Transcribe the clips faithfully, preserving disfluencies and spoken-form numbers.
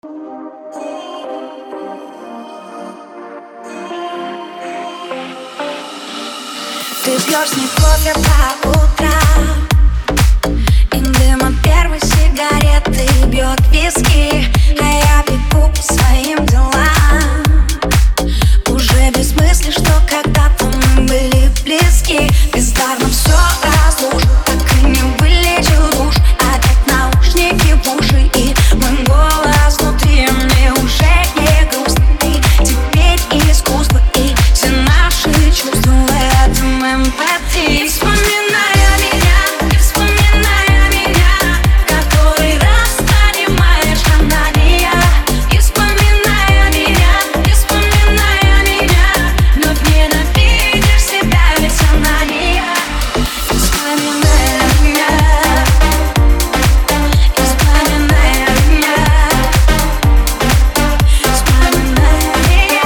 Ты пьешь с ней кофе по утрам, и дым от первой сигареты бьет виски, а я бегу по своим делам. Уже без мысли, что когда-то мы были близки. Бездарно все разлушу, так и не вылечил душ. Опять наушники в уши и мой голос внутри. Мне уже не грустно, ты теперь искусство, и все наши чувства в этом эмпатии. Вспоминая меня, и вспоминая меня, который раз понимаешь, она не я. И вспоминая меня, и вспоминая меня, вновь ненавидишь себя, ведь она не я. И вспоминая меня, и вспоминая меня, вспоминая меня,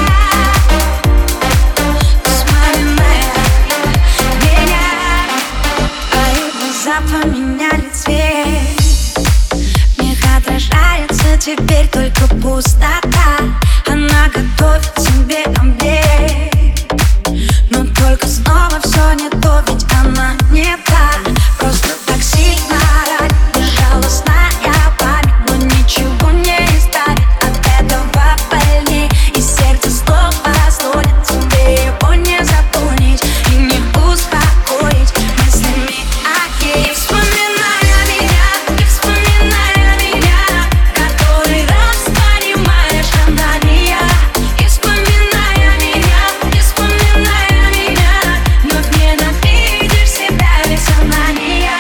вспоминая меня. Твои глаза поменяли цвет, в них отражается теперь только пустота. Она готовит тебе обед, но только снова все не то, ведь она не та. Просто так сильно ранит безжалостная память, но ничего не исправит от этого больней. И сердце снова стонет, тебе его не запомнить и не успокоить мыслями о ней. И вспоминая меня, и вспоминая меня, который раз понимаешь, она не я. И вспоминая меня, и вспоминая меня, вновь ненавидишь себя, ведь она не я.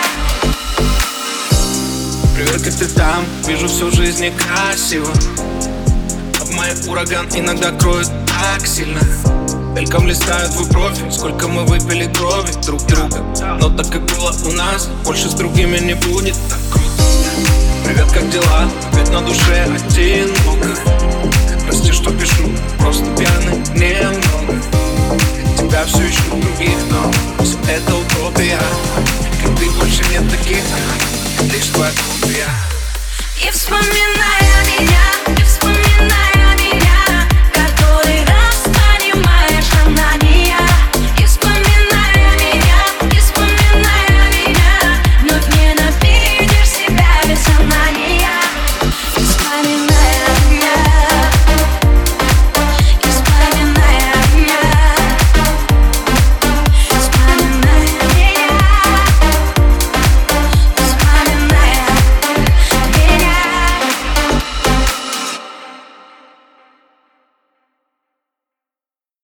Привет, как ты там? Вижу, всю жизнь некрасиво, а в моей ураган иногда кроет так сильно. Мельком листаю твой профиль, сколько мы выпили крови друг друга. Но так как было у нас, больше с другими не будет так круто. Привет, как дела? Опять на душе одиноко. Прости, что пишу, просто пьяный немного. Тебя все ищу в других, но все это утопия. Как ты больше нет таких, лишь твоя копия. И вспоминая